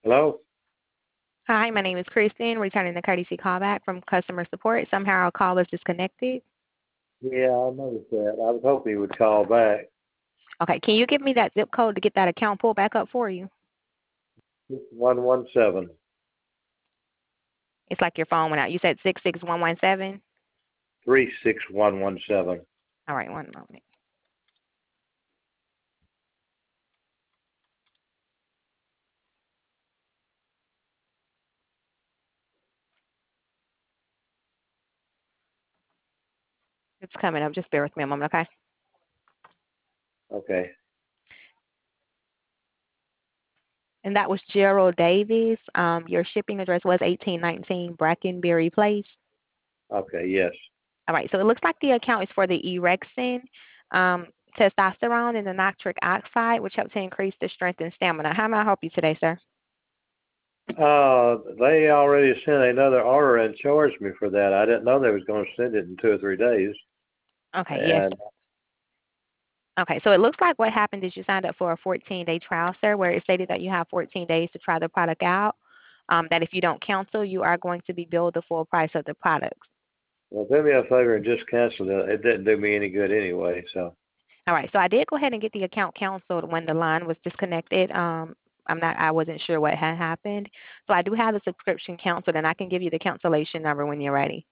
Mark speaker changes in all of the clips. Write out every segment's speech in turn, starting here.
Speaker 1: Hello?
Speaker 2: Hi, my name is Kristen, returning the courtesy callback from customer support. Somehow our call was disconnected.
Speaker 1: Yeah, I noticed that. I was hoping you would call back.
Speaker 2: Okay, can you give me that zip code to get that account pulled back up for you?
Speaker 1: 117
Speaker 2: It's like your phone went out. You said 66117?
Speaker 1: 36117.
Speaker 2: All right, one moment. It's coming up. Just bear with me a moment, okay?
Speaker 1: Okay.
Speaker 2: And that was Gerald Davis. Your shipping address was 1819 Brackenberry Place.
Speaker 1: Okay, yes.
Speaker 2: All right, so it looks like the account is for the Erexin, testosterone, and the nitric oxide, which help to increase the strength and stamina. How may I help you today, sir?
Speaker 1: They already sent another order and charged me for that. I didn't know they was going to send it in 2 or 3 days.
Speaker 2: Okay, yes.
Speaker 1: And
Speaker 2: Okay, so it looks like what happened is you signed up for a 14-day trial, sir, where it stated that you have 14 days to try the product out. That if you don't cancel, you are going to be billed the full price of the products.
Speaker 1: well, do me a favor and just cancel it. It didn't do me any good anyway. So
Speaker 2: All right, so I did go ahead and get the account canceled when the line was disconnected. I wasn't sure what had happened. So I do have the subscription canceled, and I can give you the cancellation number when you're ready.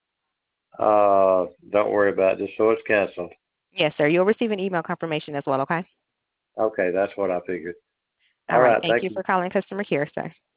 Speaker 1: don't worry about it. Just so it's canceled.
Speaker 2: Yes, sir. You'll receive an email confirmation as well, okay?
Speaker 1: Okay, that's what I figured.
Speaker 2: All
Speaker 1: All
Speaker 2: right,
Speaker 1: right,
Speaker 2: thank
Speaker 1: thank
Speaker 2: you
Speaker 1: you.
Speaker 2: for calling customer care, sir.